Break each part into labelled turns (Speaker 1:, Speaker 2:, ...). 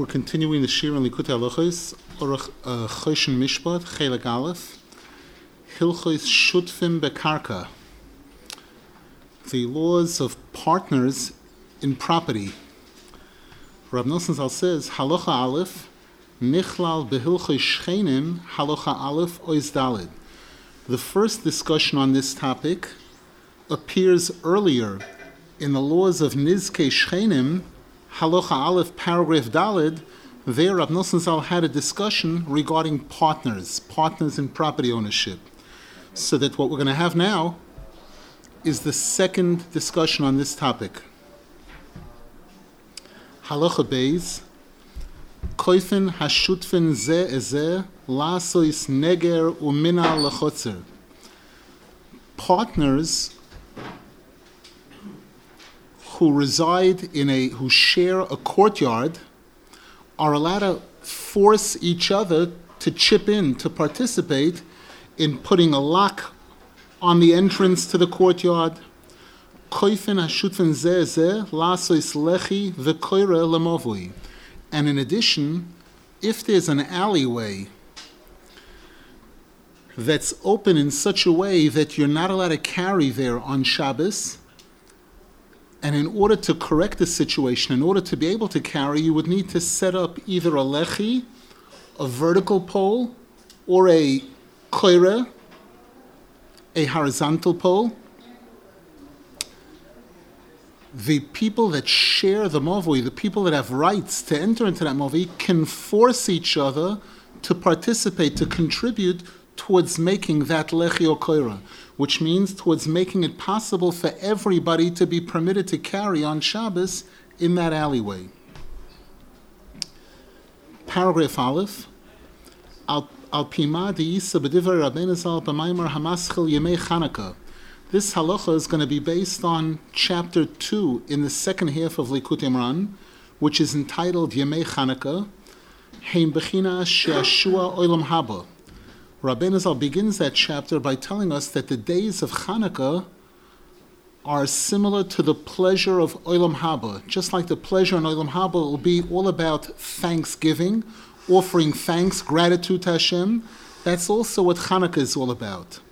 Speaker 1: We're continuing the Shir in Likutei Halachos, Orach Choshen Mishpat, Chelik Aleph, Hilchos Shutfim Bekarka, the laws of partners in property. Rab Nosson Zal says, Halacha Aleph, Nichlal Behilchos Shchenim, Halacha Aleph Ois Daled. The first discussion on this topic appears earlier in the laws of Nizkei Shchenim, Halacha Aleph, paragraph Daled. There, Rab Nosson Zal had a discussion regarding partners in property ownership. So that what we're going to have now is the second discussion on this topic. Halacha Beis, Koifen Hashutfen Ze Eze, Lasois Neger Umina Lechotzer. Partners who share a courtyard are allowed to force each other to chip in, to participate in putting a lock on the entrance to the courtyard. And in addition, if there's an alleyway that's open in such a way that you're not allowed to carry there on Shabbos, and in order to correct the situation, in order to be able to carry, you would need to set up either a lechi, a vertical pole, or a koire, a horizontal pole. The people that share the mavui, the people that have rights to enter into that mavui, can force each other to participate, to contribute towards making that lechi or koire, which means towards making it possible for everybody to be permitted to carry on Shabbos in that alleyway. Paragraph Aleph, Al Pima De'isa B'divrei Rabbeinu Zal B'maimar Hamaschil Yemei Chanukah. This halacha is going to be based on chapter 2 in the second half of Likutei Moharan, which is entitled Yemei Chanukah, Hein Bechina She'ashua Olam Haba. Rabbeinu Zal begins that chapter by telling us that the days of Chanukah are similar to the pleasure of Olam Haba. Just like the pleasure in Olam Haba will be all about thanksgiving, offering thanks, gratitude to Hashem. That's also what Chanukah is all about.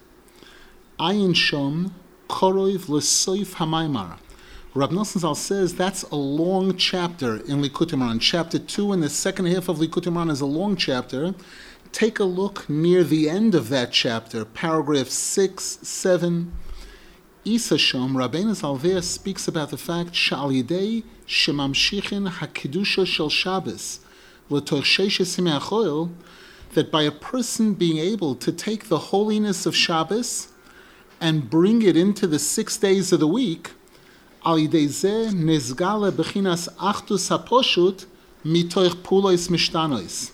Speaker 1: Ayin Shom Koroiv L'Soif HaMaimar. Rab Nosson Zal says that's a long chapter in Likutei Moharan. Chapter 2 in the second half of Likutei Moharan is a long chapter. Take a look near the end of that chapter, paragraph 6, 7. Isa Shom, Rabbeinu Zal there speaks about the fact Sha'al Yidei Shemamshichin HaKidusha Shel Shabbos L'toch Sheishes Yimei HaChoil, that by a person being able to take the holiness of Shabbos and bring it into the 6 days of the week, Al Yidei Zeh Nezgale Bechinas Achdus HaPoshut Mitoich Pulois Mishtanois.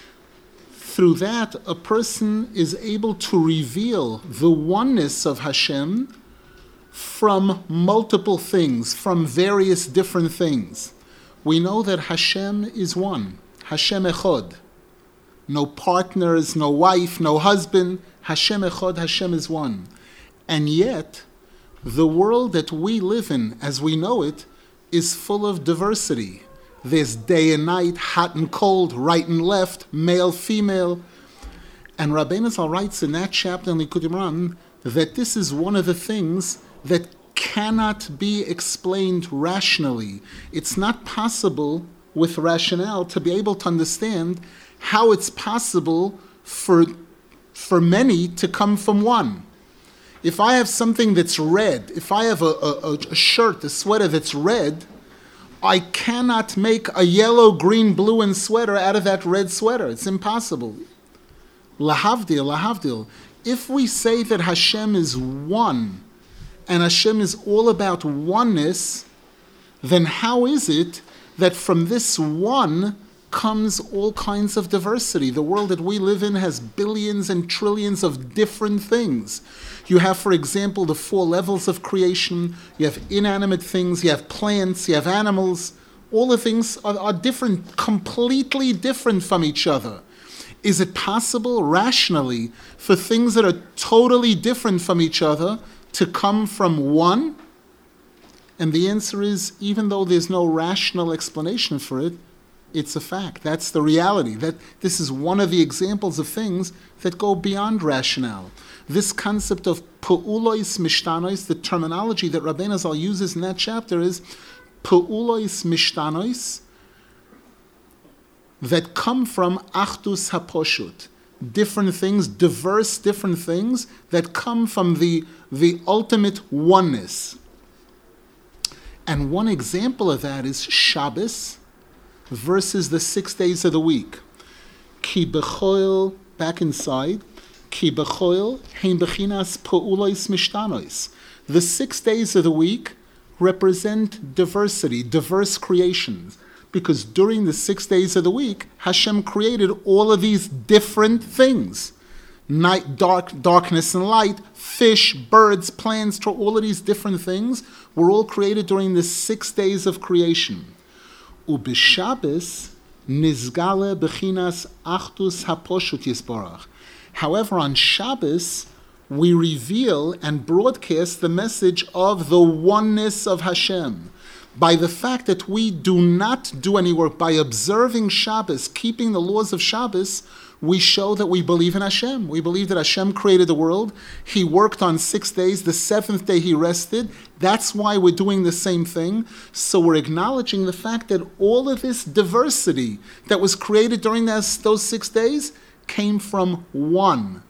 Speaker 1: Through that, a person is able to reveal the oneness of Hashem from multiple things, from various different things. We know that Hashem is one, Hashem Echad. No partners, no wife, no husband. Hashem Echad, Hashem is one. And yet, the world that we live in, as we know it, is full of diversity. There's day and night, hot and cold, right and left, male, female. And Rabbeinu Zal writes in that chapter in Likutei Moharan that this is one of the things that cannot be explained rationally. It's not possible with rationale to be able to understand how it's possible for many to come from one. If I have something that's red, if I have a shirt, a sweater that's red, I cannot make a yellow, green, blue, and sweater out of that red sweater. It's impossible. Lahavdil. If we say that Hashem is one, and Hashem is all about oneness, then how is it that from this one comes all kinds of diversity? The world that we live in has billions and trillions of different things. You have, for example, the 4 levels of creation. You have inanimate things, you have plants, you have animals. All the things are different, completely different from each other. Is it possible rationally for things that are totally different from each other to come from one? And the answer is, even though there's no rational explanation for it, It's a fact. That's the reality. That this is one of the examples of things that go beyond rationale. This concept of pu'ulois mishtanois, the terminology that Rabbeinu Zal uses in that chapter is pu'ulois mishtanois that come from achdus haposhut. Different things, diverse different things that come from the ultimate oneness. And one example of that is Shabbos versus the 6 days of the week. Ki bechoil, back inside, ki bechoil hein bechinas po'ulois mishtanois. The 6 days of the week represent diversity, diverse creations. Because during the 6 days of the week, Hashem created all of these different things. Night, darkness and light, fish, birds, plants, all of these different things were all created during the 6 days of creation. Ubishabbos nizgale bechinas achdus haposhut yisborach. However, on Shabbos, we reveal and broadcast the message of the oneness of Hashem. By the fact that we do not do any work, by observing Shabbos, keeping the laws of Shabbos, we show that we believe in Hashem. We believe that Hashem created the world. He worked on 6 days. The seventh day he rested. That's why we're doing the same thing. So we're acknowledging the fact that all of this diversity that was created during those 6 days came from one,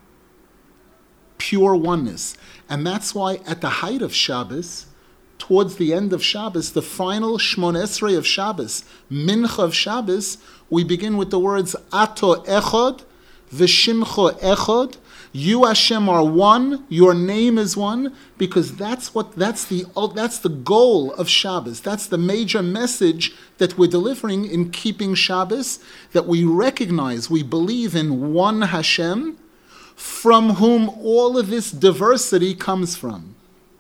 Speaker 1: pure oneness. And that's why at the height of Shabbos, towards the end of Shabbos, the final Shmon Esrei of Shabbos, Mincha of Shabbos, we begin with the words Ato Echod, V'Shimcho Echod. You Hashem are one. Your name is one, because that's the goal of Shabbos. That's the major message that we're delivering in keeping Shabbos. That we recognize, we believe in one Hashem, from whom all of this diversity comes from.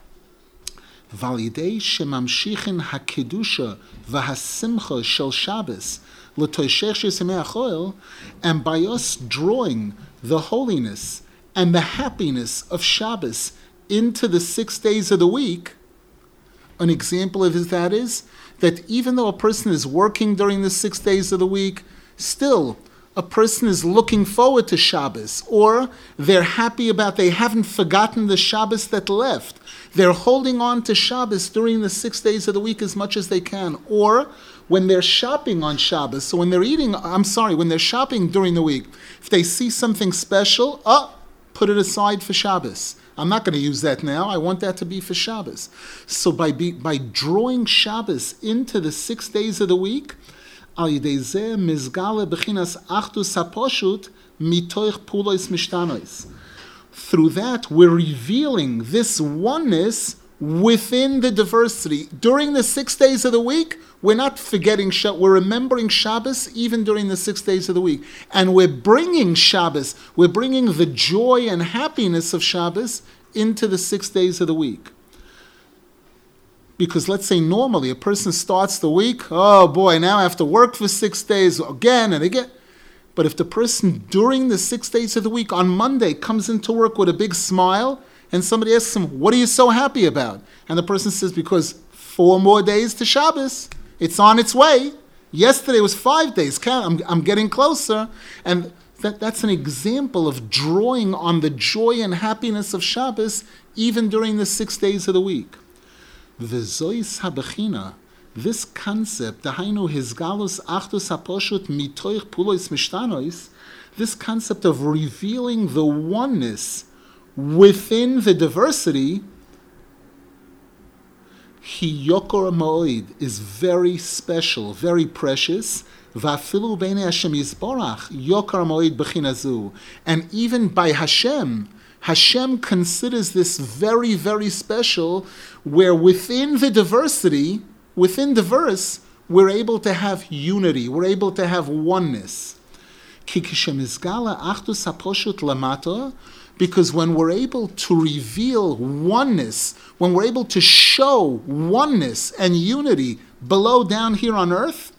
Speaker 1: Validei shemamshichin hakedusha v'hasimcha shel Shabbos l'toshech shesimei achoil, and by us drawing the holiness and the happiness of Shabbos into the 6 days of the week. An example of that is that even though a person is working during the 6 days of the week, still a person is looking forward to Shabbos, or they're happy they haven't forgotten the Shabbos that left. They're holding on to Shabbos during the 6 days of the week as much as they can. Or when they're shopping on Shabbos, so when they're shopping during the week, if they see something special, put it aside for Shabbos. I'm not going to use that now. I want that to be for Shabbos. So by drawing Shabbos into the 6 days of the week, al yidei zeh mizgale bechinas achdus haposhut mitoich pulos mishtanois. Through that, we're revealing this oneness within the diversity. During the 6 days of the week, we're not forgetting we're remembering Shabbos even during the 6 days of the week. And we're bringing Shabbos, we're bringing the joy and happiness of Shabbos into the 6 days of the week. Because let's say normally a person starts the week, oh boy, now I have to work for 6 days again and again. But if the person during the 6 days of the week on Monday comes into work with a big smile and somebody asks him, what are you so happy about? And the person says, because 4 more days to Shabbos. It's on its way. Yesterday was 5 days. I'm getting closer. And that's an example of drawing on the joy and happiness of Shabbos even during the 6 days of the week. V'zois habechina, this concept, dahainu hizgalus achdus haposhut mitoich pulos mishtanois, this concept of revealing the oneness within the diversity, hi yokor moed, is very special, very precious. Va'afilu b'nei Hashem yisborach yokor moed b'chinazu, and even by Hashem considers this very, very special, where within the diversity, within diverse, we're able to have unity, we're able to have oneness. Because when we're able to reveal oneness, when we're able to show oneness and unity below down here on earth,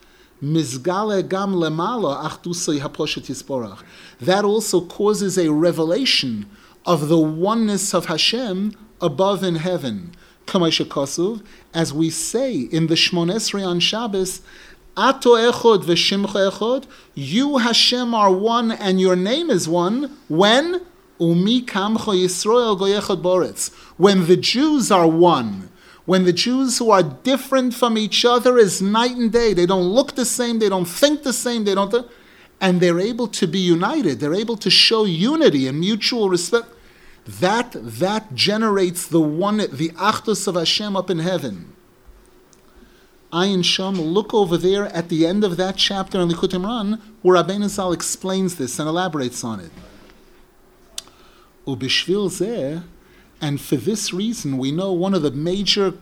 Speaker 1: that also causes a revelation of the oneness of Hashem above in heaven. As we say in the Shmon Esrei on Shabbos, Ato echod v'shimcha echod. You, Hashem, are one and your name is one. When? Umi kamcha Yisrael goyechod boretz. When the Jews are one. When the Jews who are different from each other is night and day. They don't look the same. They don't think the same. And they're able to be united. They're able to show unity and mutual respect. That generates the Achdus of Hashem up in heaven. Ayin Sham, look over there at the end of that chapter in Likutei Moharan, where Rabbeinu Zal explains this and elaborates on it. Ubishvil zeh, and for this reason, we know one of the major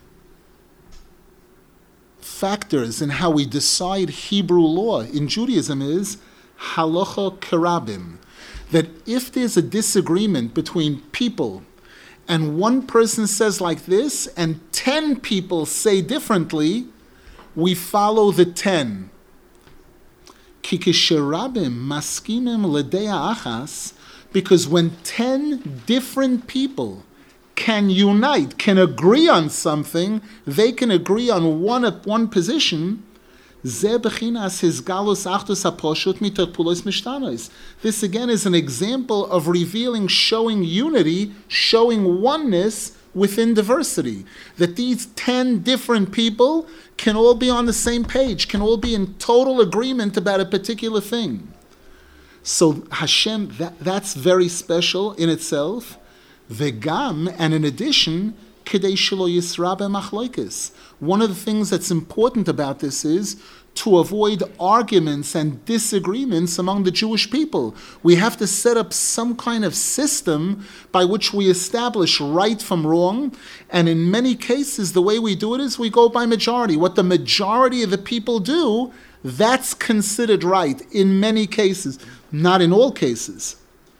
Speaker 1: factors in how we decide Hebrew law in Judaism is halacha kerabim. That if there's a disagreement between people and one person says like this and 10 people say differently, we follow the 10. Ki kisherabim maskimim l'deya achas, because when 10 different people can unite, can agree on something, they can agree on one position. This again is an example of revealing, showing unity, showing oneness within diversity. That these 10 different people can all be on the same page, can all be in total agreement about a particular thing. So Hashem, that's very special in itself. Vegam, and in addition, Kedei Shelo Yisra B'Machloikis. One of the things that's important about this is to avoid arguments and disagreements among the Jewish people. We have to set up some kind of system by which we establish right from wrong, and in many cases the way we do it is we go by majority. What the majority of the people do, that's considered right in many cases, not in all cases.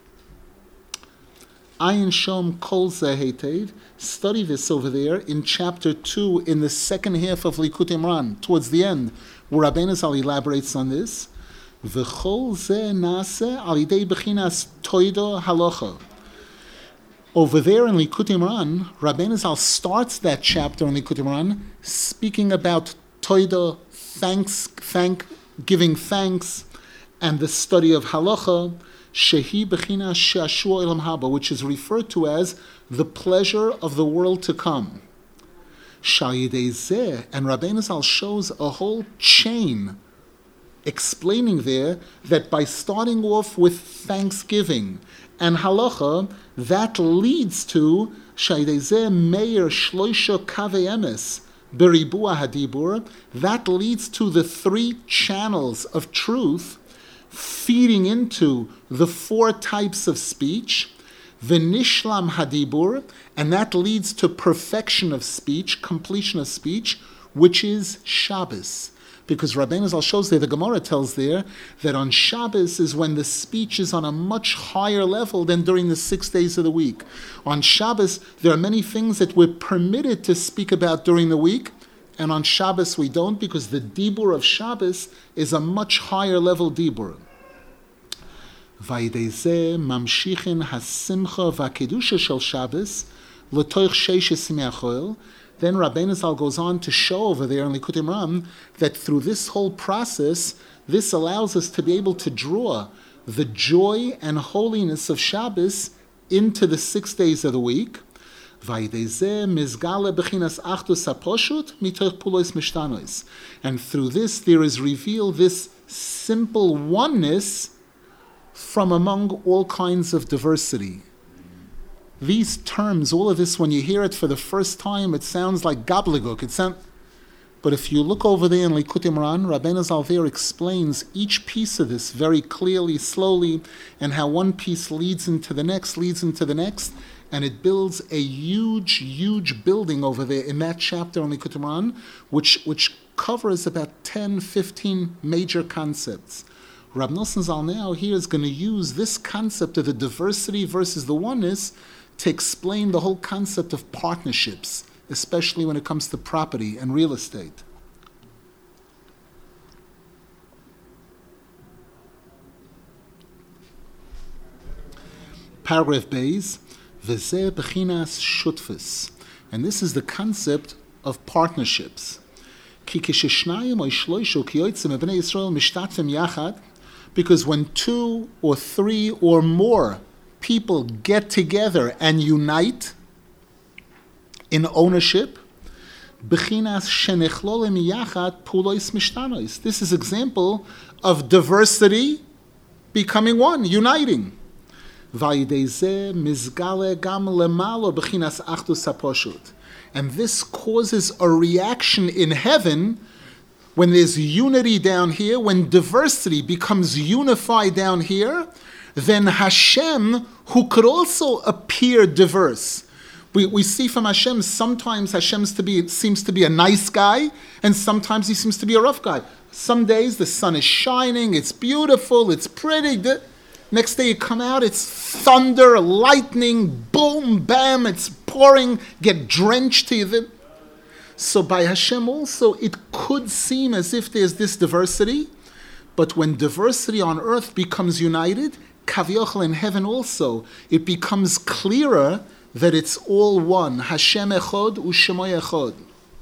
Speaker 1: Ayin Shom Kol Zeh Heitev. Study this over there in chapter 2 in the second half of Likutei Moharan, towards the end, where Rabbeinu Zal elaborates on this. V'chol zeh naseh al yidei bechinas toido halacha. Over there in Likutei Moharan, Rabbeinu Zal starts that chapter in Likutei Moharan speaking about toido, giving thanks, and the study of halacha, shehi bechinas she'ashua elam haba, which is referred to as the pleasure of the world to come. Shal yidei zeh, and Rabbeinu Zal shows a whole chain explaining there that by starting off with thanksgiving and halacha, that leads to shal yidei zeh meir shloisha kavei emes beribua hadibur, that leads to the 3 channels of truth feeding into the 4 types of speech, v'nishlam hadibur, and that leads to perfection of speech, completion of speech, which is Shabbos. Because Rabbeinu Zal shows there, the Gemara tells there, that on Shabbos is when the speech is on a much higher level than during the 6 days of the week. On Shabbos, there are many things that we're permitted to speak about during the week, and on Shabbos we don't, because the dibur of Shabbos is a much higher level dibur. Vaydei mamshichin hasimcha v'kedusha shel Shabbos l'toich sheish simei. Then Rabbeinu Zal goes on to show over there in Likutei Moharan that through this whole process, this allows us to be able to draw the joy and holiness of Shabbos into the 6 days of the week. And through this there is revealed this simple oneness from among all kinds of diversity. These terms, all of this, when you hear it for the first time, it sounds like gobbledygook. But if you look over there in Likutei Moharan, Rabbeinu Zal there explains each piece of this very clearly, slowly, and how one piece leads into the next, and it builds a huge, huge building over there in that chapter in Likutei Moharan, which covers about 10, 15 major concepts. Rab Nosson Zal now here is going to use this concept of the diversity versus the oneness to explain the whole concept of partnerships, especially when it comes to property and real estate. Paragraph Beis, V'zeh bechinas shutfus, and this is the concept of partnerships. Because when 2 or 3 or more people get together and unite in ownership, this is example of diversity becoming one, uniting. And this causes a reaction in heaven when there's unity down here, when diversity becomes unified down here, then Hashem, who could also appear diverse. We see from Hashem, sometimes Hashem seems to be a nice guy, and sometimes he seems to be a rough guy. Some days the sun is shining, it's beautiful, it's pretty. Next day you come out, it's thunder, lightning, boom, bam, it's pouring, get drenched to you. So by Hashem also, it could seem as if there's this diversity, but when diversity on earth becomes united, Kavyochel in heaven also, it becomes clearer that it's all one. Hashem echod u'shemoy echod.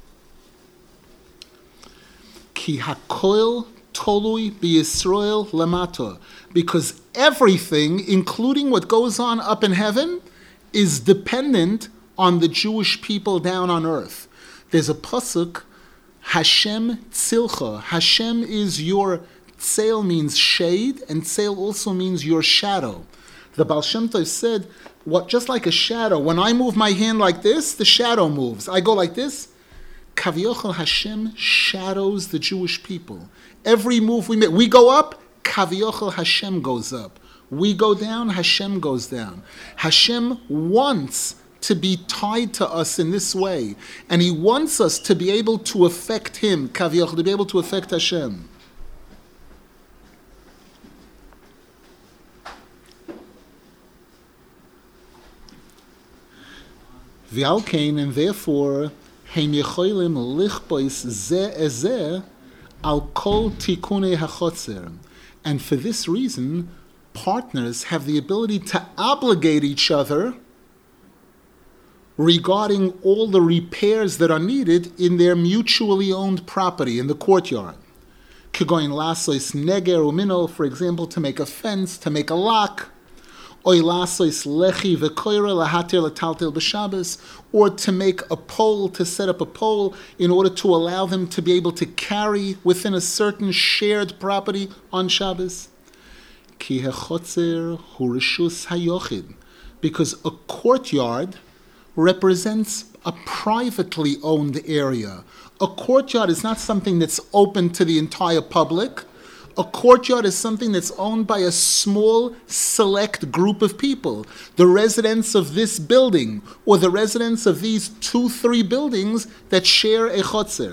Speaker 1: Ki hakoil tolui b'Yisrael lamata. Because everything, including what goes on up in heaven, is dependent on the Jewish people down on earth. There's a pasuk, Hashem tzilcha. Hashem is your, tzel means shade, and tzel also means your shadow. The Baal Shem Tov said, just like a shadow, when I move my hand like this, the shadow moves. I go like this. Kavyochel Hashem shadows the Jewish people. Every move we make, we go up, Kavyochel Hashem goes up. We go down, Hashem goes down. Hashem wants to be tied to us in this way. And he wants us to be able to affect him, Kavyochel, to be able to affect Hashem. V'alkein, and therefore, heim yecholim lichbois ze ezeh al kol tikunei hachotzer. And for this reason, partners have the ability to obligate each other regarding all the repairs that are needed in their mutually owned property, in the courtyard. Kigoin lasois neger umino, for example, to make a fence, to make a lock, or to make a pole, to set up a pole in order to allow them to be able to carry within a certain shared property on Shabbos. Because a courtyard represents a privately owned area. A courtyard is not something that's open to the entire public. A courtyard is something that's owned by a small, select group of people. The residents of this building, or the residents of these 2-3 buildings that share a chotzer.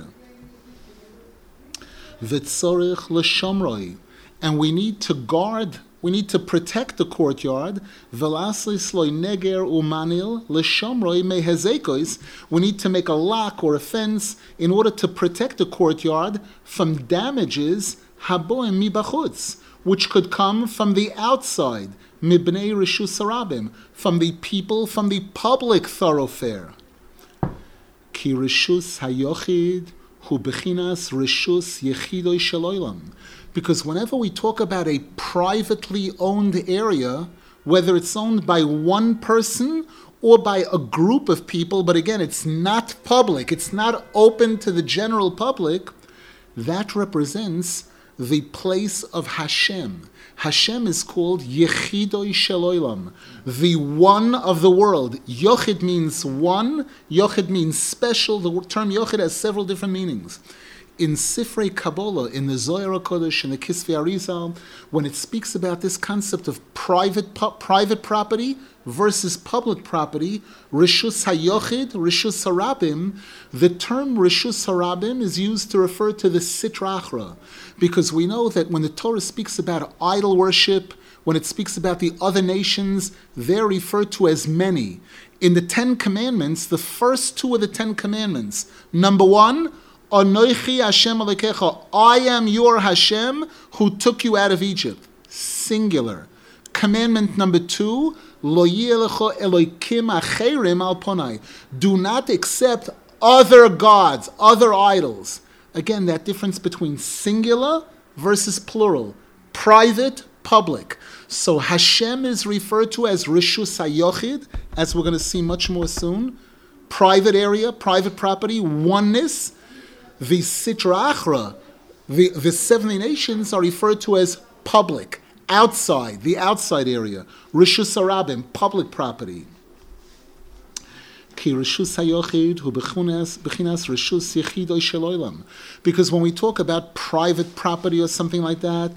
Speaker 1: V'tzorich l'shomroi. And we need to guard, we need to protect the courtyard. V'laslis loy neger umanil l'shomroi mehezekos. We need to make a lock or a fence in order to protect the courtyard from damages haboim mibachutz, which could come from the outside, mibnei rishus harabim, from the people, from the public thoroughfare. Ki rishus hayochid hu bechinas rishus yechidoi shel olam. Because whenever we talk about a privately owned area, whether it's owned by one person or by a group of people, but again, it's not public, it's not open to the general public, that represents the place of Hashem. Hashem is called Yechidoi Shel Olam, the one of the world. Yochid means one, Yochid means special. The term Yochid has several different meanings. In Sifrei Kabbalah, in the Zohar HaKodesh, in the Kisvei Arizal, when it speaks about this concept of private property versus public property, Rishus HaYochid, Rishus HaRabim, the term Rishus HaRabim is used to refer to the Sitra Achra, because we know that when the Torah speaks about idol worship, when it speaks about the other nations, they're referred to as many. In the 10 Commandments, the first 2 of the 10 Commandments, number 1, Anoichi Hashem Elokecha, I am your Hashem who took you out of Egypt. Singular. Commandment number 2, Lo yelecha Elokim acherim al ponai. Do not accept other gods, other idols. Again, that difference between singular versus plural, private, public. So Hashem is referred to as Rishus HaYochid, as we're going to see much more soon. Private area, private property, oneness. The Sitra Achra, the 70 nations are referred to as public, outside, the outside area. Rishus HaRabim, public property. Because when we talk about private property or something like that,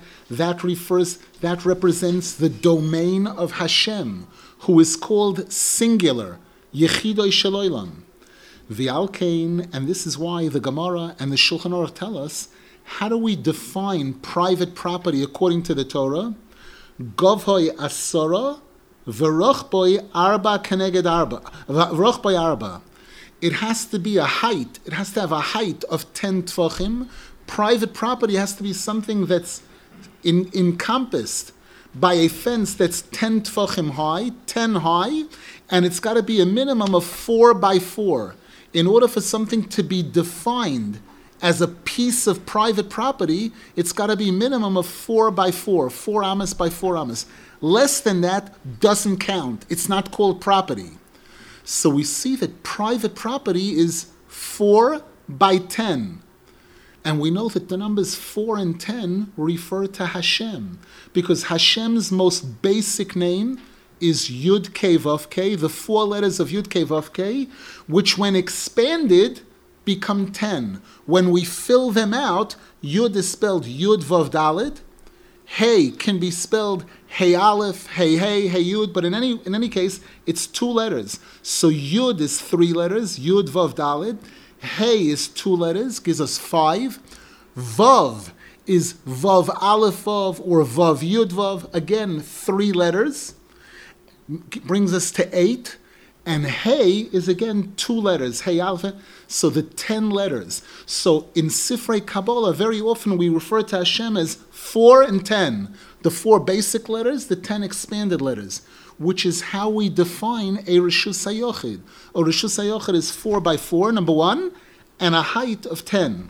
Speaker 1: that represents the domain of Hashem, who is called singular, Yechidoy Shel Olam. V'alkein, and this is why the Gemara and the Shulchan Aruch tell us, how do we define private property according to the Torah? Govhoy Asara, V'rochboi arba keneged arba. V'rochboi arba. It has to be a height. It has to have a height of 10 tfachim. Private property has to be something that's encompassed by a fence that's 10 tfachim high, 10 high, and it's got to be a minimum of 4 by 4. In order for something to be defined as a piece of private property, it's got to be a minimum of 4 by 4, 4 amas by 4 amas. Less than that doesn't count. It's not called property. So we see that private property is 4 by 10. And we know that the numbers 4 and 10 refer to Hashem, because Hashem's most basic name is Yud Kei Vav Kei, the 4 letters of Yud Kei Vav Kei, which when expanded become 10. When we fill them out, Yud is spelled Yud Vav Dalet, Hey can be spelled Hey Aleph, Hey Hey, Hey Yud, but in any case, it's 2 letters. So Yud is 3 letters, Yud Vav Dalet. Hey is 2 letters, gives us 5. Vav is Vav Aleph Vav or Vav Yud Vav, again 3 letters, brings us to 8. And Hey is again 2 letters, Hey Aleph, so the 10 letters. So in Sifrei Kabbalah, very often we refer to Hashem as 4 and 10. The 4 basic letters, the 10 expanded letters, which is how we define a Rishus HaYochid. A Rishus HaYochid is 4 by 4, number 1, and a height of 10.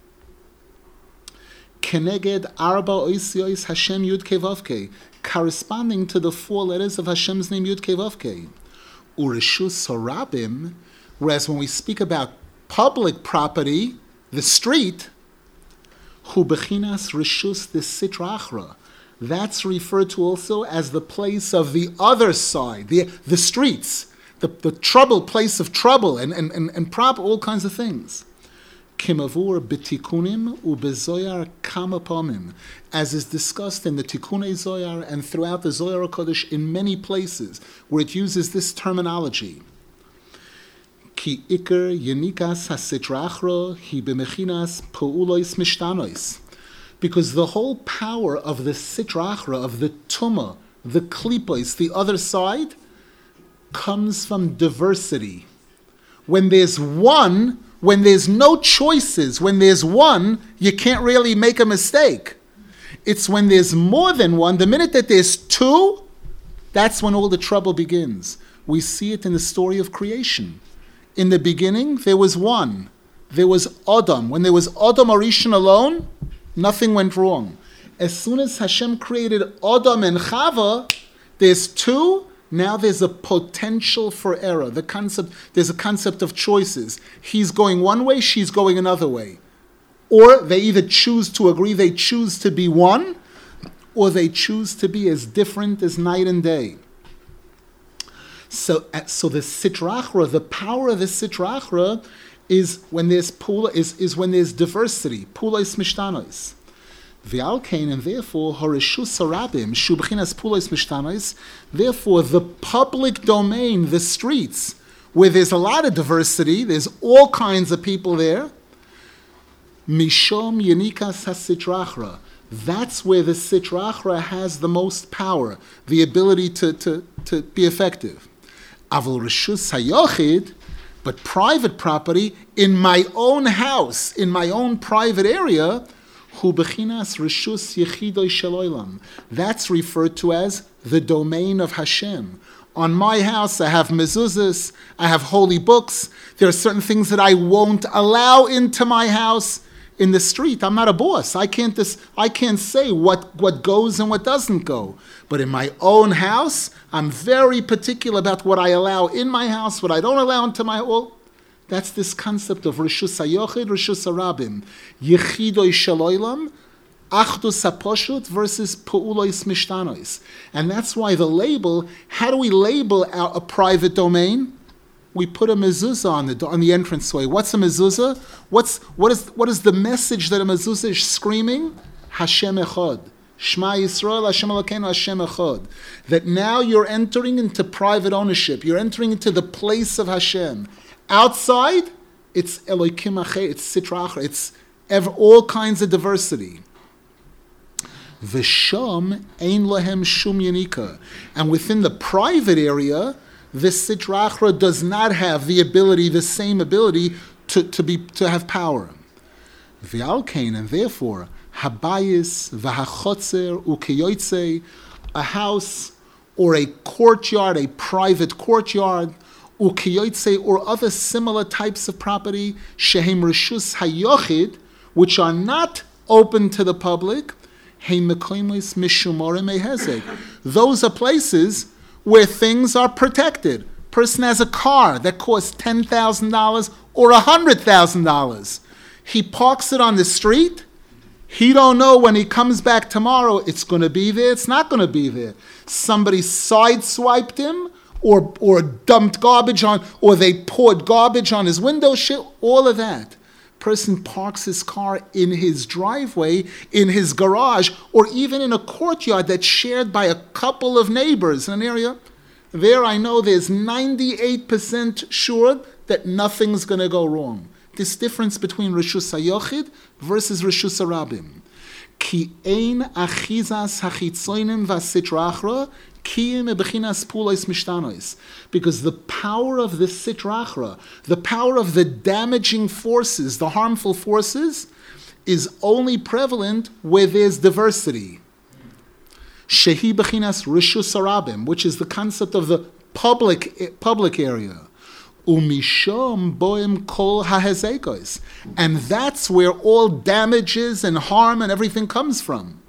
Speaker 1: Keneged Arba Oisyois Hashem Yud Kei Vav Kei, corresponding to the 4 letters of Hashem's name Yud Kei Vav Kei. Urishus HaRabim, whereas when we speak about public property, the street, Hu Bechinas Rishus the Sitra Achra, that's referred to also as the place of the other side, the streets, the trouble, place of trouble, and prop, all kinds of things. Kimavur b'tikunim u'bezoyar kama pamim, as is discussed in the Tikunei Zoyar and throughout the Zoyar HaKodesh in many places where it uses this terminology. Ki iker yenikas hasitra achra hi b'mechinas po'ulois mishtanois, because the whole power of the sitra achra, of the tumah, the klipos, the other side, comes from diversity. When there's one, when there's no choices, when there's one, you can't really make a mistake. It's when there's more than one, the minute that there's 2, that's when all the trouble begins. We see it in the story of creation. In the beginning, there was one. There was Adam. When there was Adam Arishan alone, nothing went wrong. As soon as Hashem created Adam and Chava, there's 2. Now there's a potential for error. There's a concept of choices. He's going one way, she's going another way. Or they either choose to agree, they choose to be one, or they choose to be as different as night and day. So the Sitra Achra, the power of the Sitra Achra is when there's pula, is when there's diversity. Pulos mishtanos. V'alkein, and therefore, Horeshus HaRabim, Shubchinas Pulos Mishtanos, therefore, the public domain, the streets, where there's a lot of diversity, there's all kinds of people there, Mishom Yenikas HaSitra Achra, that's where the Sitra Achra has the most power, the ability to be effective. Avol Reshus HaYochid, but private property, in my own house, in my own private area, Hu Bechinas Reshus Yechidoy Shel Olam. That's referred to as the domain of Hashem. On my house, I have mezuzahs, I have holy books. There are certain things that I won't allow into my house. In the street, I'm not a boss. I can't say what goes and what doesn't go. But in my own house, I'm very particular about what I allow in my house, what I don't allow into my home. That's this concept of Rishus HaYochid, Rishus HaRabim. Yechidoi Shaloilam, Achdus HaPoshut versus Pu'ulois Mishtanois. And that's why the label, how do we label a private domain? We put a mezuzah on the entranceway. What's a mezuzah? What is the message that a mezuzah is screaming? Hashem Echad. Shema Yisrael, Hashem Elokeinu, Hashem Echad. That now you're entering into private ownership. You're entering into the place of Hashem. Outside, it's Elokim Acher, it's Sitra Acher, it's all kinds of diversity. V'sham ein lahem shum yanika. And within the private area, this Sitra Achra does not have the same ability to have power. V'alkein, and therefore, habayis v'hachotzer ukeyotzei, a house or a courtyard, a private courtyard, ukeyotzei, or other similar types of property, shehem rishus hayochid, which are not open to the public, heim mekoimos mishumore mehezek. Those are places where things are protected. Person has a car that costs $10,000 or $100,000. He parks it on the street. He don't know when he comes back tomorrow, it's going to be there, it's not going to be there. Somebody sideswiped him, or dumped garbage on, or they poured garbage on his window, all of that. Person parks his car in his driveway, in his garage, or even in a courtyard that's shared by a couple of neighbors in an area. There I know there's 98% sure that nothing's going to go wrong. This difference between Rishus HaYochid versus Rishus HaRabim. Ki ein achizas hachitzoinim v'sitra achra kiyim ebechinas pulois mishtanois. Because the power of the sitra achra, the power of the damaging forces, the harmful forces, is only prevalent where there's diversity. Shehi bechinas Rishus HaRabim, which is the concept of the public area. Umishom boim kol hahezekos, and that's where all damages and harm and everything comes from.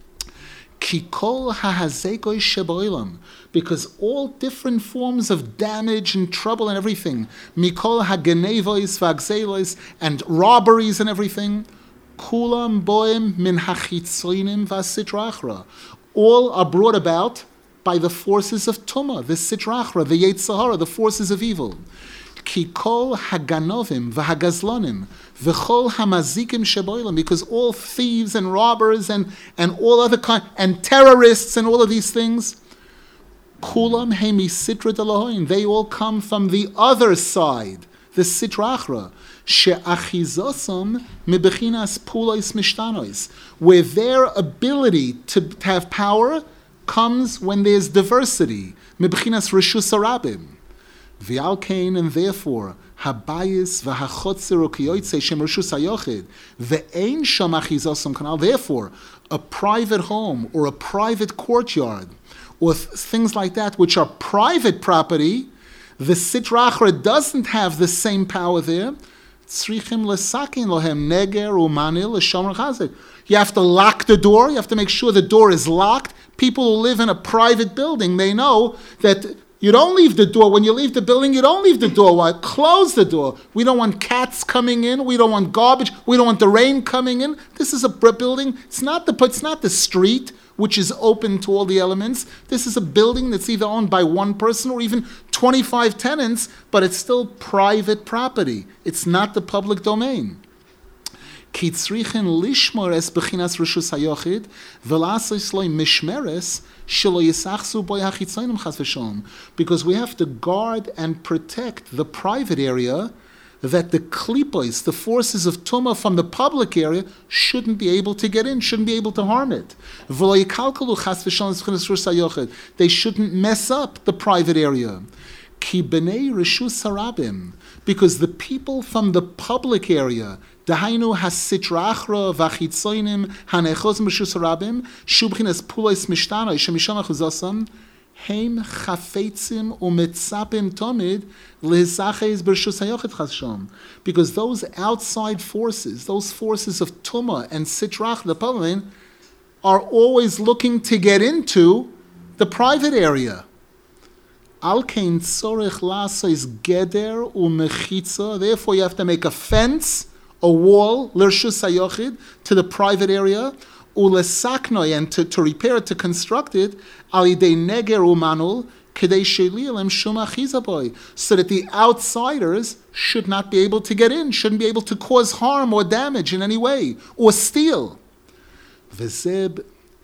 Speaker 1: Ki kol hahezekos sheboilam, because all different forms of damage and trouble and everything, mikol hagenevois vagzelos, and robberies and everything, kulam boim min hachitzoinim vasitra achra, all are brought about by the forces of Tumah, the Sitra Achra, the Yetzer Hara, the forces of evil. Ki kol haganovim v'hagazlonim v'chol hamazikim sheboilam, because all thieves and robbers and all other and terrorists and all of these things, kulam hemi sitra delohoim, they all come from the other side, the Sitra Achra, she'achizosam mibechinas pulois mishtanois, where their ability to have power comes when there's diversity. Mibchinas Rishus HaRabim. V'alkein, and therefore, habayis v'hachotzer ukiyotzei shem Rishus HaYochid ve'ein sham achizosam kanal. Therefore, a private home or a private courtyard or things like that, which are private property, the Sitra Achra doesn't have the same power there. Tzrichim lesakin lohem neger umanil l'shomer chazek. You have to lock the door. You have to make sure the door is locked. People who live in a private building, they know that you don't leave the door. When you leave the building, you don't leave the door wide. Close the door. We don't want cats coming in. We don't want garbage. We don't want the rain coming in. This is a building. It's not the street, which is open to all the elements. This is a building that's either owned by one person or even 25 tenants, but it's still private property. It's not the public domain. Because we have to guard and protect the private area, that the klipos, the forces of Tumah from the public area, shouldn't be able to get in, shouldn't be able to harm it. They shouldn't mess up the private area. Ki b'nei Rishus HaRabim, because the people from the public area, Dahainu hasitra achra v'achitzoinim hanechos Rishus HaRabim, shubchines pulois mishtana shemisham achuzosam, Heim chafetzim umitzapim tomid lehisaches b'rshus hayochid chashom. Because those outside forces, those forces of Tumah and Sitrach, the Pavlin, are always looking to get into the private area. Alkein tzorech lasois geder umechitza. Therefore, you have to make a fence, a wall, l'rshus hayochid, to the private area. Ulesaknoi, and to repair it, to construct it, alidei neger umanul, kedei shelielem shum achizaboy, so that the outsiders should not be able to get in, shouldn't be able to cause harm or damage in any way, or steal. V'zeh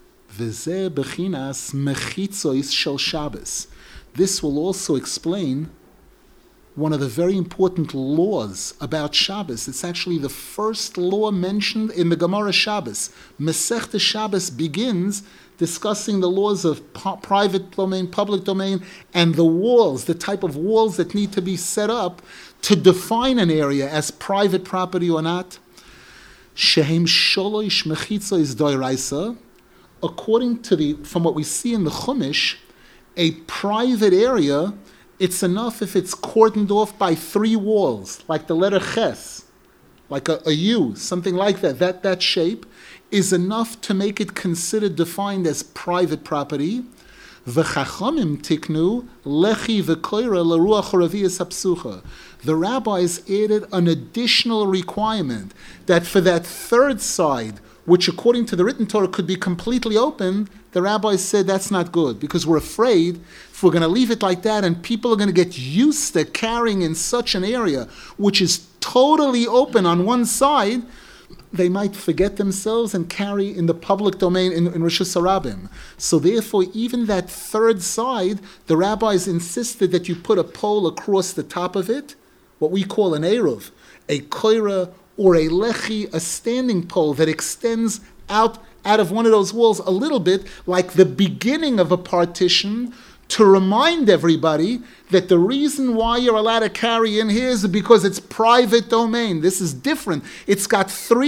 Speaker 1: bechinas mechitzois shel Shabbos. This will also explain one of the very important laws about Shabbos. It's actually the first law mentioned in the Gemara Shabbos. Masechta Shabbos begins discussing the laws of private domain, public domain, and the walls, the type of walls that need to be set up to define an area as private property or not. Shehem sholosh mechitza is doiraisa. According to from what we see in the Chumash, a private area, it's enough if it's cordoned off by 3 walls, like the letter Ches, like a U, something like that. That shape is enough to make it considered defined as private property. V'chachamim tiknu lechi v'koira l'ruach horaviyas hapsucha. The rabbis added an additional requirement that for that third side, which according to the written Torah could be completely open, the rabbis said that's not good, because we're afraid if we're going to leave it like that and people are going to get used to carrying in such an area which is totally open on one side, they might forget themselves and carry in the public domain in Rishus Harabim. So therefore, even that third side, the rabbis insisted that you put a pole across the top of it, what we call an eruv, a koira or a lechi, a standing pole that extends out of one of those walls a little bit, like the beginning of a partition, to remind everybody that the reason why you're allowed to carry in here is because it's private domain. This is different. It's got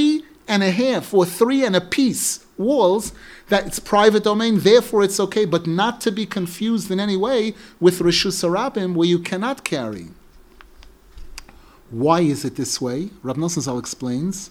Speaker 1: 3.5 or 3 and a piece walls that it's private domain, therefore it's okay, but not to be confused in any way with Rishus Harabim, where you cannot carry. Why is it this way? Rav Nosson Zal explains.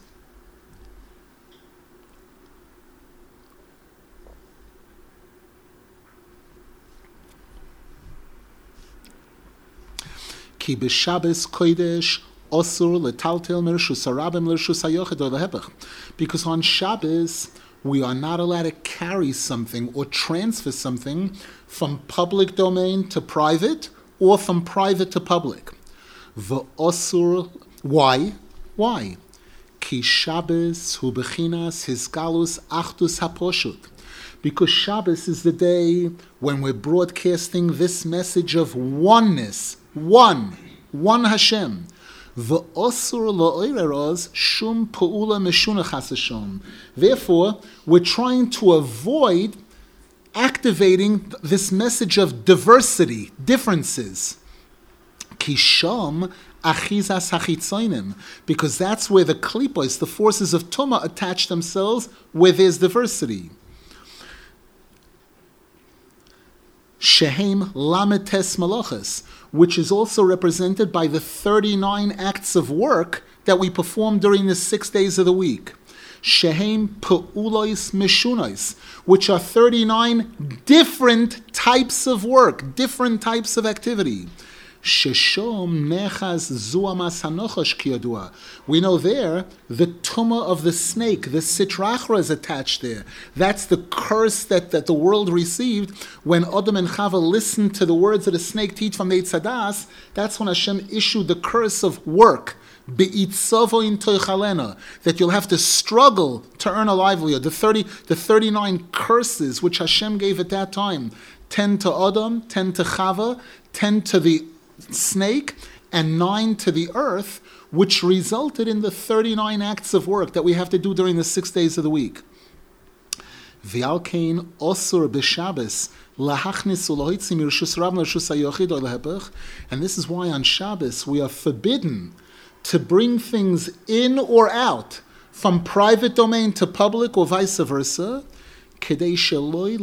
Speaker 1: Ki b'Shabbos kodesh osur letaltel mershus harabim l'rshus hayochid or lehepech. Because on Shabbos we are not allowed to carry something or transfer something from public domain to private or from private to public. V'osur, why? Why? Ki Shabbos hu bechinas hisgalus achdus haposhut. Because Shabbos is the day when we're broadcasting this message of oneness, one Hashem. V'osur lo'oireros shum pu'ula meshuna chas Hashem. Therefore, we're trying to avoid activating this message of diversity, differences. Kisham achizas hachitzonim, because that's where the klipos, the forces of Tumah, attach themselves, where there's diversity. Shehem lametes malachas, which is also represented by the 39 acts of work that we perform during the 6 days of the week. Shehem pe'ulois meshunais, which are 39 different types of work, different types of activity. Sheshom nechaz zuamas hanochosh kiyadua. We know there the tumah of the snake, the sitrachra, is attached there. That's the curse that the world received when Adam and Chava listened to the words of the snake to eat from the Eitz Hadas. That's when Hashem issued the curse of work, be'itzavo toichalena, that you'll have to struggle to earn a livelihood. The 39 curses which Hashem gave at that time, 10 to Adam, 10 to Chava, 10 to the snake, and 9 to the earth, which resulted in the 39 acts of work that we have to do during the 6 days of the week. V'alkein osur b'Shabbos lahachnis ulohitzim mirshus rav l'rshus hayochid or lehepech, and this is why on Shabbos we are forbidden to bring things in or out from private domain to public or vice versa. Because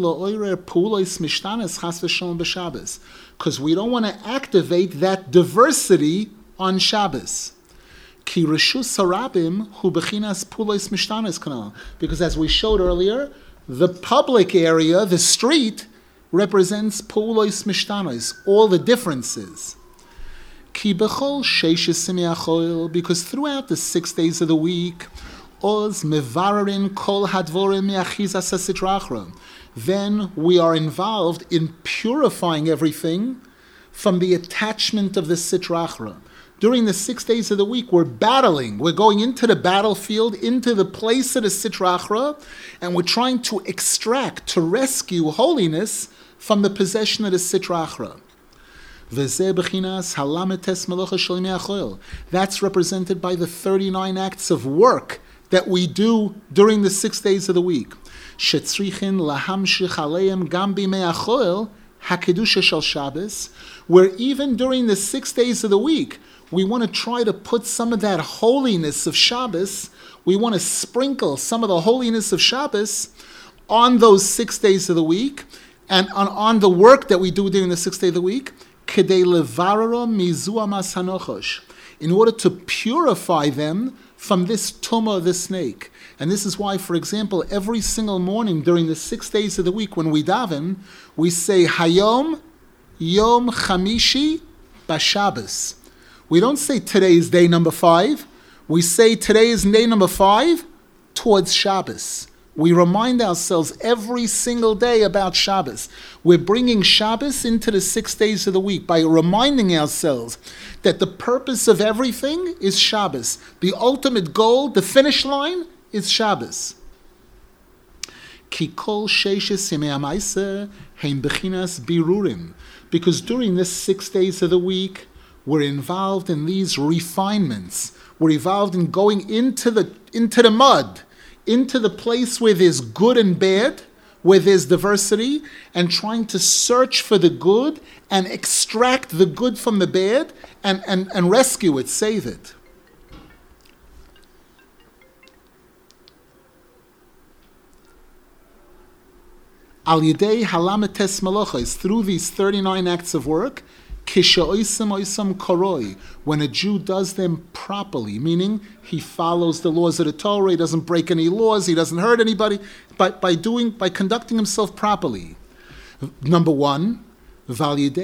Speaker 1: we don't want to activate that diversity on Shabbos. Because as we showed earlier, the public area, the street, represents pulois mishtanos, all the differences. Because throughout the 6 days of the week, then we are involved in purifying everything from the attachment of the Sitra Achra. During the 6 days of the week, we're battling. We're going into the battlefield, into the place of the Sitra Achra, and we're trying to extract, to rescue holiness from the possession of the Sitra Achra. That's represented by the 39 acts of work that we do during the 6 days of the week. Where even during the 6 days of the week, we want to try to put some of that holiness of Shabbos, we want to sprinkle some of the holiness of Shabbos on those 6 days of the week, and on the work that we do during the 6th day of the week, in order to purify them from this tumah of the snake. And this is why, for example, every single morning during the 6 days of the week when we daven, we say Hayom Yom Chamishi Bashabbos. We don't say today is day number 5. We say today is day number 5 towards Shabbos. We remind ourselves every single day about Shabbos. We're bringing Shabbos into the 6 days of the week by reminding ourselves that the purpose of everything is Shabbos. The ultimate goal, the finish line, is Shabbos. Because during this 6 days of the week, we're involved in these refinements. We're involved in going into the mud, into the place where there's good and bad, where there's diversity, and trying to search for the good and extract the good from the bad and rescue it, save it. Al Yidei Halamates Malachos, through these 39 acts of work, when a Jew does them properly, meaning he follows the laws of the Torah, he doesn't break any laws, he doesn't hurt anybody, by conducting himself properly. Number one, and by a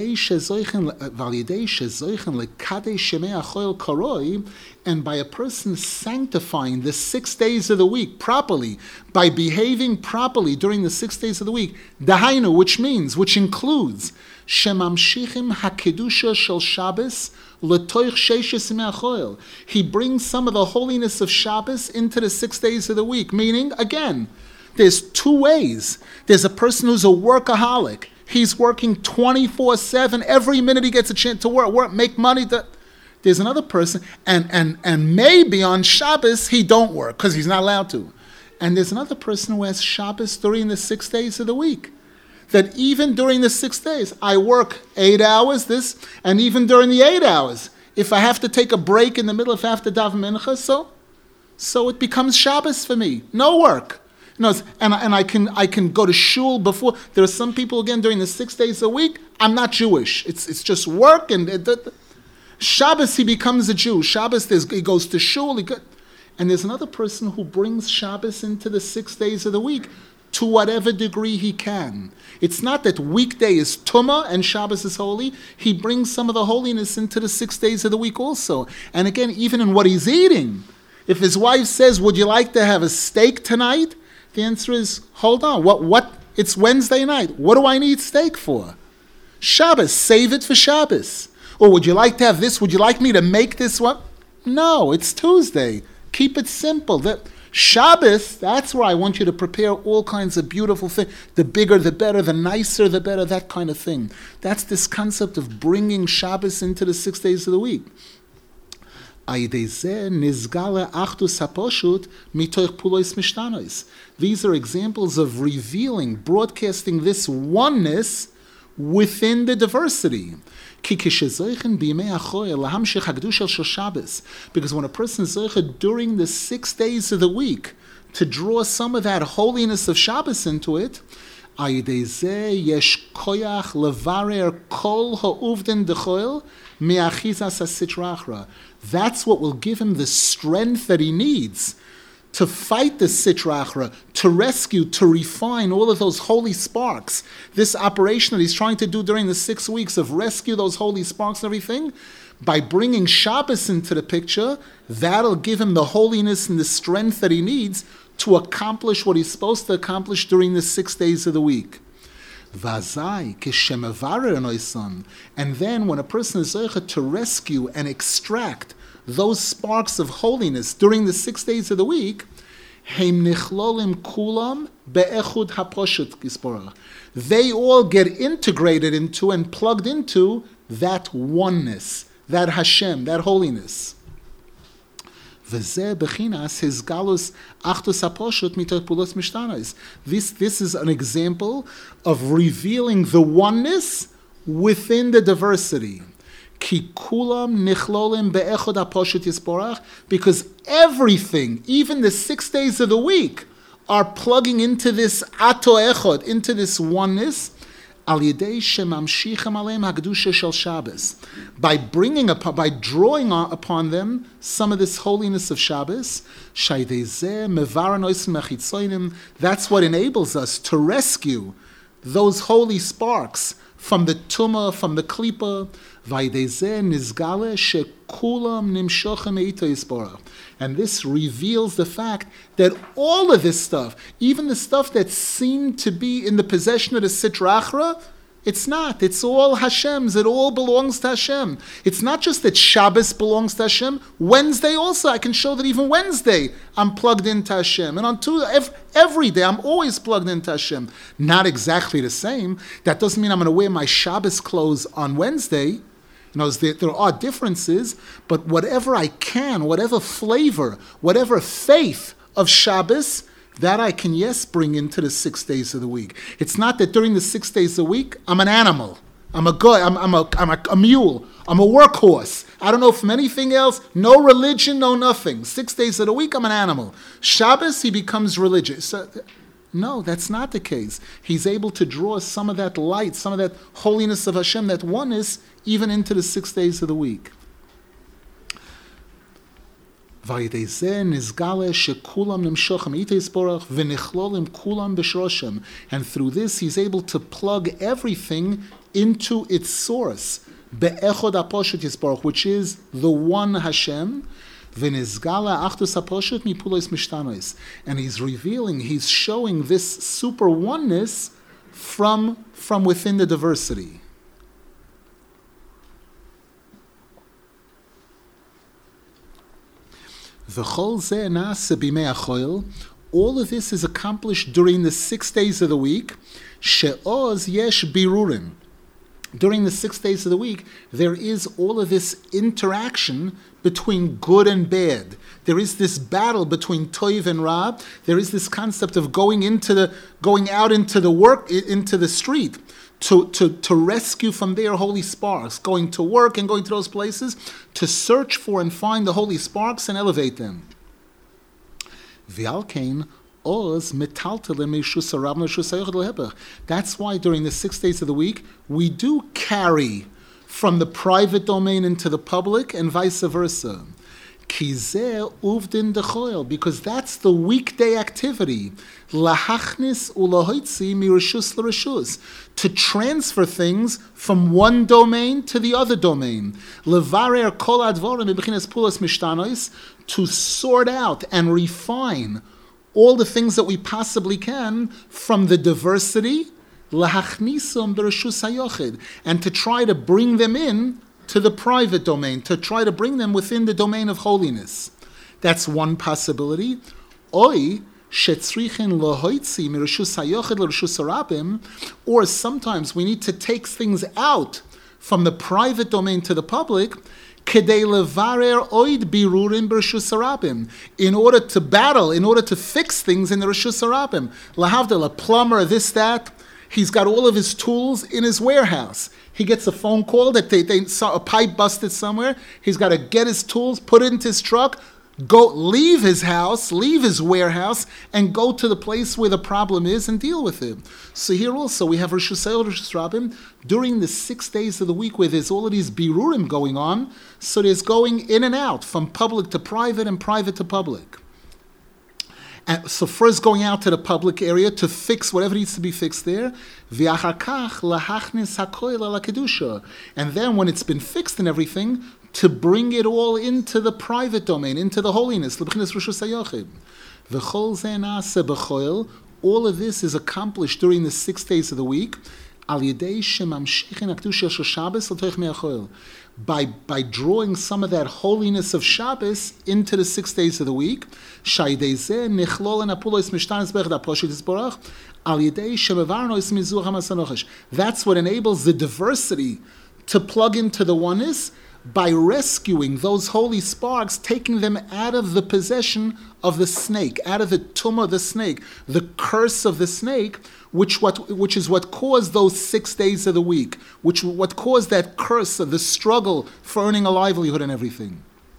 Speaker 1: person sanctifying the 6 days of the week properly, by behaving properly during the 6 days of the week, dahainu, which includes shemamshichim hakedusha shel Shabbos letoich sheishes me'achoil. He brings some of the holiness of Shabbos into the 6 days of the week. Meaning, again, there's two ways. There's a person who's a workaholic. He's working 24/7. Every minute he gets a chance to work, make money. There's another person, and maybe on Shabbos he don't work because he's not allowed to. And there's another person who has Shabbos during the 6 days of the week. That even during the 6 days, I work 8 hours, and even during the 8 hours, if I have to take a break in the middle, if I have to daven mincha, so it becomes Shabbos for me. No work. And I can go to shul before. There are some people, again, during the 6 days a week, I'm not Jewish. It's just work, and Shabbos he becomes a Jew. Shabbos he goes to shul, and there's another person who brings Shabbos into the 6 days of the week to whatever degree he can. It's not that weekday is Tumah and Shabbos is holy. He brings some of the holiness into the 6 days of the week also. And again, even in what he's eating, if his wife says, would you like to have a steak tonight? The answer is, hold on, what? It's Wednesday night. What do I need steak for? Shabbos, save it for Shabbos. Or would you like to have this? Would you like me to make this one? No, it's Tuesday. Keep it simple. Shabbos, that's where I want you to prepare all kinds of beautiful things. The bigger the better, the nicer the better, that kind of thing. That's this concept of bringing Shabbos into the 6 days of the week. These are examples of revealing, broadcasting this oneness within the diversity. Because when a person is zoche during the 6 days of the week to draw some of that holiness of Shabbos into it, that's what will give him the strength that he needs to fight the Sitra Achra, to rescue, to refine all of those holy sparks. This operation that he's trying to do during the 6 weeks of rescue those holy sparks and everything, by bringing Shabbos into the picture, that'll give him the holiness and the strength that he needs to accomplish what he's supposed to accomplish during the 6 days of the week. And then when a person is zeicha to rescue and extract those sparks of holiness during the 6 days of the week, they all get integrated into and plugged into that oneness, that Hashem, that holiness. This is an example of revealing the oneness within the diversity. Because everything, even the 6 days of the week, are plugging into this ato echod, into this oneness, by drawing upon them some of this holiness of Shabbos. That's what enables us to rescue those holy sparks from the tumah, from the klipa. And this reveals the fact that all of this stuff, even the stuff that seemed to be in the possession of the Sitra Achra, it's not. It's all Hashem's. It all belongs to Hashem. It's not just that Shabbos belongs to Hashem. Wednesday also, I can show that even Wednesday I'm plugged into Hashem. And on every day I'm always plugged into Hashem. Not exactly the same. That doesn't mean I'm going to wear my Shabbos clothes on Wednesday. There are differences, but whatever I can, whatever flavor, whatever faith of Shabbos, that I can, yes, bring into the 6 days of the week. It's not that during the 6 days of the week, I'm an animal. I'm a guy, I'm a mule. I'm a workhorse. I don't know from anything else, no religion, no nothing. 6 days of the week, I'm an animal. Shabbos, he becomes religious. No, that's not the case. He's able to draw some of that light, some of that holiness of Hashem, that oneness, even into the 6 days of the week. And through this, he's able to plug everything into its source, which is the one Hashem. And he's revealing, he's showing this super oneness from within the diversity. All of this is accomplished during the 6 days of the week. She'oz yesh birurim. During the 6 days of the week, there is all of this interaction between good and bad. There is this battle between Toiv and Ra. There is this concept of going out into the street to rescue from there holy sparks, going to work and going to those places to search for and find the holy sparks and elevate them. V'alkein oz metaltelim mishus harav mishus hayochad lehepech. That's why during the 6 days of the week we do carry from the private domain into the public and vice versa. Kizeh uvdin dechoil, because that's the weekday activity. Lahachnis ulahoitzi mirishus l'rishus, to transfer things from one domain to the other domain. Levarer kol advorim b'chinas pulas mishtanois, to sort out and refine all the things that we possibly can from the diversity. Lahachnisum b'rishus hayochid, and to try to bring them in to the private domain, to try to bring them within the domain of holiness. That's one possibility. Or sometimes we need to take things out from the private domain to the public in order to battle, in order to fix things in the Rishus Harabim. Lahavdil, a plumber, this, that. He's got all of his tools in his warehouse. He gets a phone call that they saw a pipe busted somewhere. He's got to get his tools, put it into his truck, leave his house, leave his warehouse, and go to the place where the problem is and deal with it. So here also we have Rosh Hashanah, Rosh Hashanah, during the 6 days of the week where there's all of these birurim going on, so there's going in and out from public to private and private to public. And so first going out to the public area to fix whatever needs to be fixed there, and then when it's been fixed and everything, to bring it all into the private domain, into the holiness. All of this is accomplished during the 6 days of the week by drawing some of that holiness of Shabbos into the 6 days of the week. That's what enables the diversity to plug into the oneness, by rescuing those holy sparks, taking them out of the possession of the snake, out of the tumah of the snake, the curse of the snake, which is what caused those 6 days of the week, what caused that curse of the struggle for earning a livelihood and everything.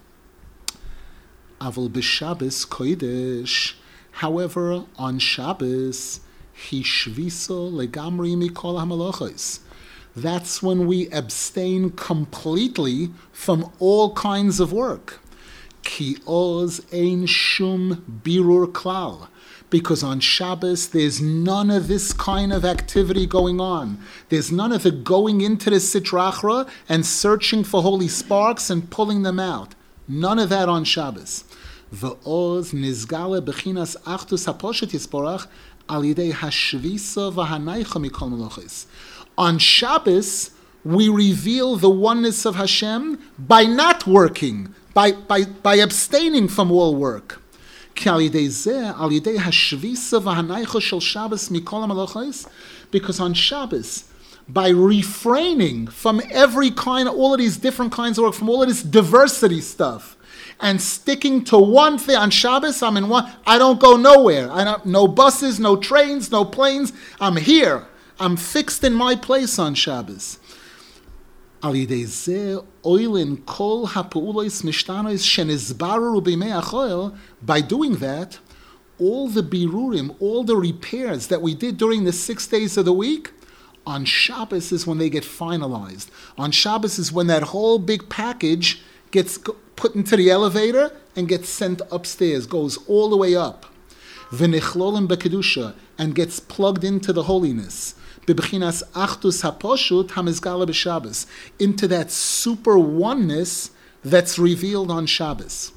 Speaker 1: Aval b'Shabbos kodesh, however, on Shabbos, hishviso legamri mikol hamalachos. That's when we abstain completely from all kinds of work. Ki oz ein shum birur klal. Because on Shabbos, there's none of this kind of activity going on. There's none of the going into the Sitra Achra and searching for holy sparks and pulling them out. None of that on Shabbos. V'oz nizgale b'chinas achtus haposhet yisborach al yidei hashvisa v'hanaycha mikol melochis. On Shabbos, we reveal the oneness of Hashem by not working, by abstaining from all work. Because on Shabbos, by refraining from every kind, all of these different kinds of work, from all of this diversity stuff, and sticking to one thing, on Shabbos, I'm in one, I don't go nowhere. No buses, no trains, no planes. I'm here. I'm fixed in my place on Shabbos. By doing that, all the birurim, all the repairs that we did during the 6 days of the week, on Shabbos is when they get finalized. On Shabbos is when that whole big package gets put into the elevator and gets sent upstairs, goes all the way up. V'nechlolim b'kedusha, and gets plugged into the holiness. B'bechinas achtus haposhut hamizgala b'Shabbos, into that super oneness that's revealed on Shabbos.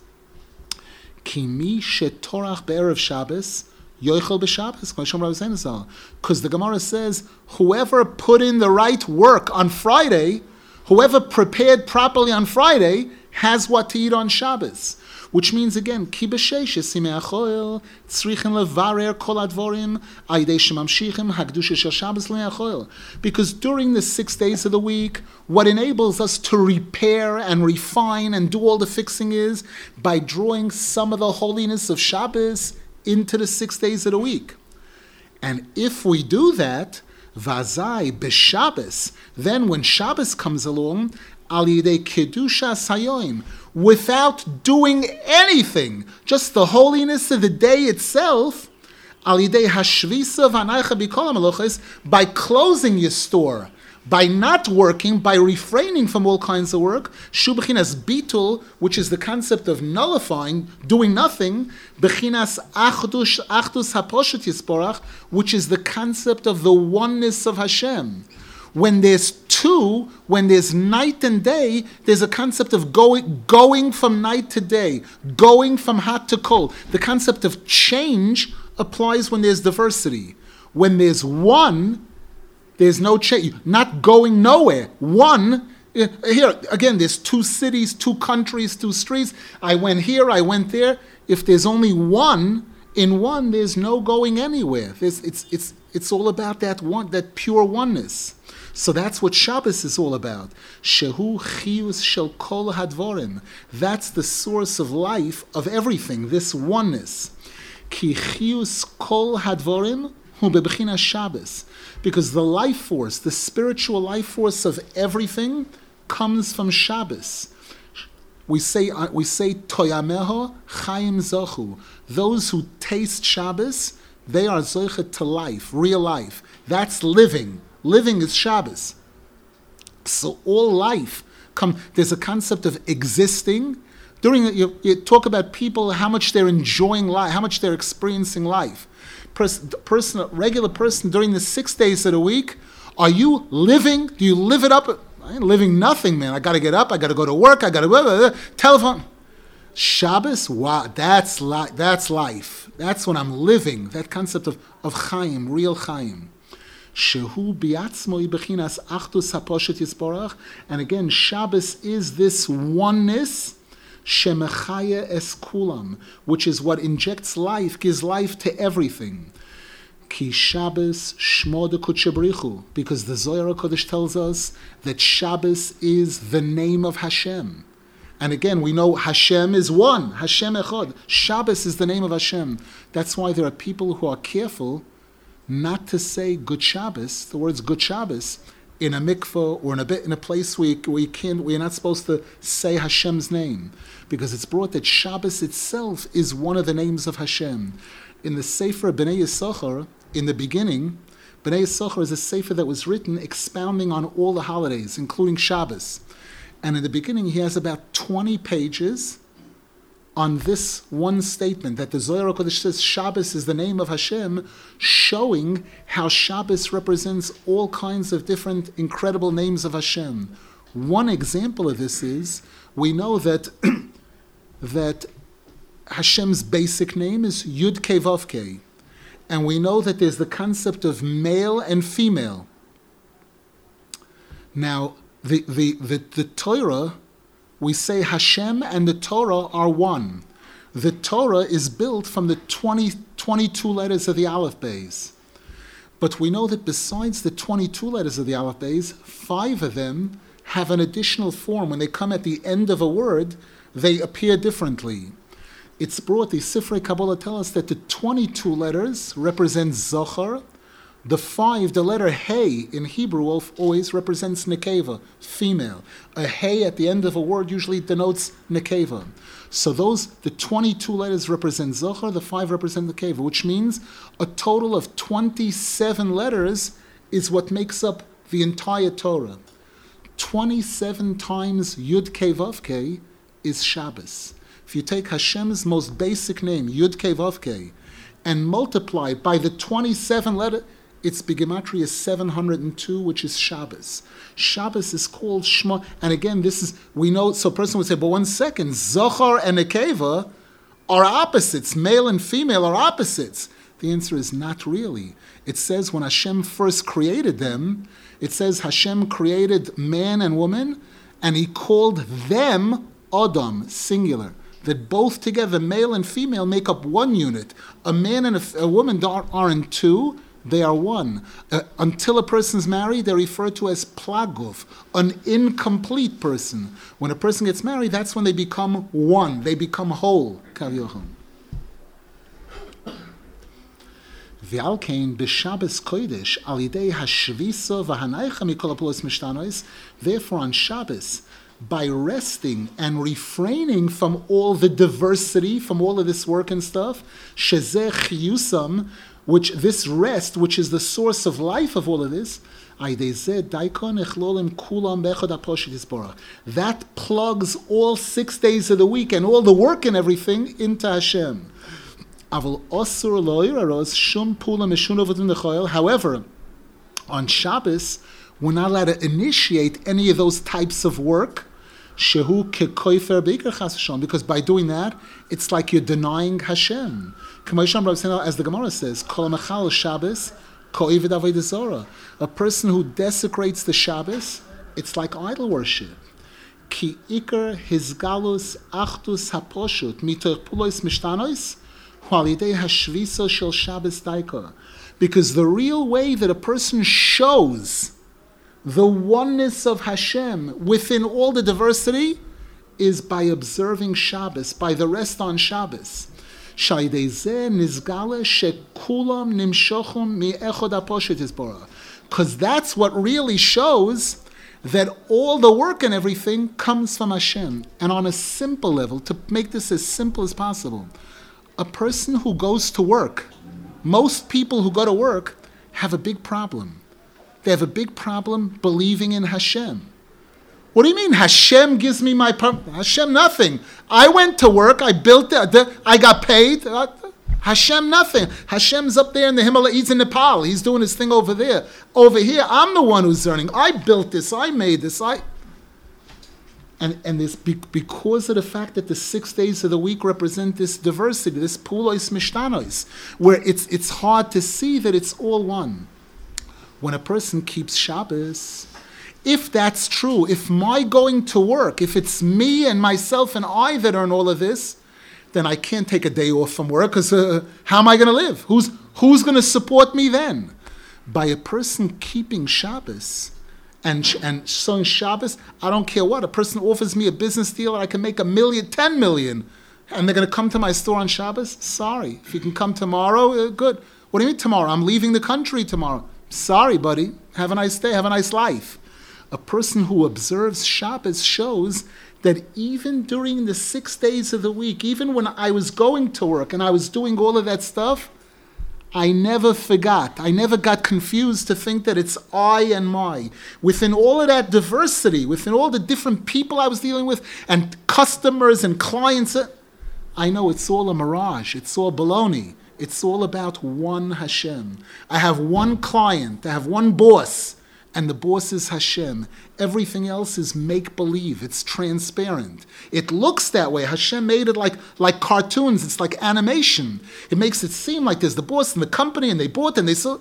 Speaker 1: Kimi shetorach be'erev Shabbos yoichel b'Shabbos, because the Gemara says whoever put in the right work on Friday, whoever prepared properly on Friday, has what to eat on Shabbos. Which means again, ki b'sheish simei achoil tzrichen levarer kol advorim aydei shemamshichim hagdusha shel Shabbos le'achoil. Because during the 6 days of the week, what enables us to repair and refine and do all the fixing is by drawing some of the holiness of Shabbos into the 6 days of the week. And if we do that, vazai b'Shabbos, then when Shabbos comes along, al yidei kedusha sayoim, without doing anything, just the holiness of the day itself, al yidei hashvisa v'anaycha b'kol ha'melochos, by closing your store, by not working, by refraining from all kinds of work, shu b'chinas bitul, which is the concept of nullifying, doing nothing, b'chinas achdus haposhet yisporach, which is the concept of the oneness of Hashem. When there's two, when there's night and day, there's a concept of going from night to day, going from hot to cold. The concept of change applies when there's diversity. When there's one, there's no change, not going nowhere. One, here, again, there's 2 cities, 2 countries, 2 streets. I went here, I went there. If there's only one, in one, there's no going anywhere. It's all about that one, that pure oneness. So that's what Shabbos is all about. Shehu chiyus shel kol hadvorim. That's the source of life of everything, this oneness. Ki chiyus kol hadvorim hu bebchinas Shabbos. Because the life force, the spiritual life force of everything comes from Shabbos. we say Toyameho Chaim Zochu. Those who taste Shabbos, they are zoichet to life, real life. That's living. Living is Shabbos. So all life, there's a concept of existing. You talk about people, how much they're enjoying life, how much they're experiencing life. Regular person during the 6 days of the week, are you living? Do you live it up? I ain't living nothing, man. I got to get up. I got to go to work. I got to telephone. Shabbos, wow, that's life. That's when I'm living. That concept of Chaim, real Chaim. Shehu biatzmo bechinas achdus haposhet yisborach. And again, Shabbos is this oneness, shemechaya es kulam, which is what injects life, gives life to everything. Ki Shabbos shmo dekutche b'richu, because the Zohar HaKodesh tells us that Shabbos is the name of Hashem. And again, we know Hashem is one, Hashem echad. Shabbos is the name of Hashem. That's why there are people who are careful not to say Good Shabbos, the words Good Shabbos, in a mikveh or in a place where we're not supposed to say Hashem's name, because it's brought that Shabbos itself is one of the names of Hashem. In the Sefer Bnei Yisachar, in the beginning, Bnei Yisachar is a sefer that was written expounding on all the holidays, including Shabbos. And in the beginning, he has about 20 pages on this one statement that the Zohar HaKodesh says Shabbos is the name of Hashem, showing how Shabbos represents all kinds of different incredible names of Hashem. One example of this is, we know that that Hashem's basic name is Yud Kei Vav Kei. And we know that there's the concept of male and female. Now, the Torah, we say Hashem and the Torah are one. The Torah is built from the 22 letters of the Aleph Beis. But we know that besides the 22 letters of the Aleph Beis, 5 of them have an additional form. When they come at the end of a word, they appear differently. It's brought, the Sifrei Kabbalah tell us that the 22 letters represent Zohar. The 5, the letter Hey in Hebrew always represents Nekeva, female. A Hey at the end of a word usually denotes Nekeva. So the 22 letters represent Zohar, the 5 represent Nekeva, which means a total of 27 letters is what makes up the entire Torah. 27 times Yud Kei Vav Kei is Shabbos. If you take Hashem's most basic name, Yud Kei Vav Kei, and multiply by the 27 letters, its Gematria is 702, which is Shabbos. Shabbos is called Shema, and again, this is, we know, so a person would say, but 1 second, Zohar and Nekeva are opposites, male and female are opposites. The answer is not really. It says when Hashem first created them, it says Hashem created man and woman, and he called them Adam, singular. That both together, male and female, make up one unit. A man and a woman aren't two, they are one. Until a person's married, they're referred to as plaguf, an incomplete person. When a person gets married, that's when they become one. They become whole. V'alkein b'Shabbos Kodesh al yidei hashvisa v'hanaycha mikol ha'pulos mishtanois. Therefore, on Shabbos, by resting and refraining from all the diversity, from all of this work and stuff, shezeh chiyusam, which this rest, which is the source of life of all of this, that plugs all 6 days of the week and all the work and everything into Hashem. However, on Shabbos, we're not allowed to initiate any of those types of work, because by doing that, it's like you're denying Hashem. As the Gemara says, a person who desecrates the Shabbos, it's like idol worship. Ki ikar hizgalus achdus haposhut mitoch pulos mishtanois hualidei hashvisa shel Shabbos daika. Because the real way that a person shows the oneness of Hashem within all the diversity is by observing Shabbos, by the rest on Shabbos. Because that's what really shows that all the work and everything comes from Hashem. And on a simple level, to make this as simple as possible, a person who goes to work, most people who go to work have a big problem. They have a big problem believing in Hashem. What do you mean Hashem gives me my Hashem nothing. I went to work, I built it, I got paid. Hashem nothing. Hashem's up there in the Himalaya, he's in Nepal, he's doing his thing over there. Over here, I'm the one who's earning. I built this, I made this, And this because of the fact that the 6 days of the week represent this diversity, this pulois mishtanois, where it's hard to see that it's all one. When a person keeps Shabbos, if that's true, if my going to work, if it's me and myself and I that earn all of this, then I can't take a day off from work because how am I going to live? Who's going to support me then? By a person keeping Shabbos and showing Shabbos, I don't care what. A person offers me a business deal and I can make $1 million, 10 million, and they're going to come to my store on Shabbos? Sorry. If you can come tomorrow, good. What do you mean tomorrow? I'm leaving the country tomorrow. Sorry, buddy. Have a nice day. Have a nice life. A person who observes Shabbos shows that even during the 6 days of the week, even when I was going to work and I was doing all of that stuff, I never forgot. I never got confused to think that it's I and my. Within all of that diversity, within all the different people I was dealing with, and customers and clients, I know it's all a mirage. It's all baloney. It's all about one Hashem. I have one client. I have one boss. And the boss is Hashem. Everything else is make-believe. It's transparent. It looks that way. Hashem made it like cartoons. It's like animation. It makes it seem like there's the boss and the company, and they bought and they sold.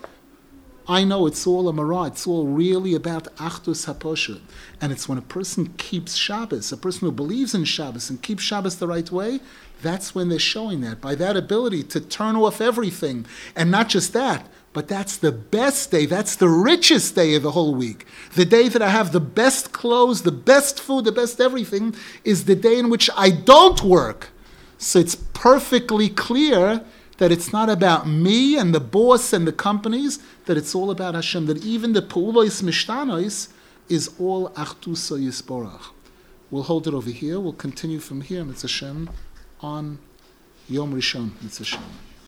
Speaker 1: I know it's all a mirage. It's all really about Achdus HaPoshut. And it's when a person keeps Shabbos, a person who believes in Shabbos and keeps Shabbos the right way, that's when they're showing that. By that ability to turn off everything. And not just that, but that's the best day, that's the richest day of the whole week. The day that I have the best clothes, the best food, the best everything, is the day in which I don't work. So it's perfectly clear that it's not about me and the boss and the companies, that it's all about Hashem, that even the Peulois Mishtanois is all Achdusa Yisborach. We'll hold it over here, we'll continue from here, Mitzvah Hashem, on Yom Rishon, Mitzvah Hashem.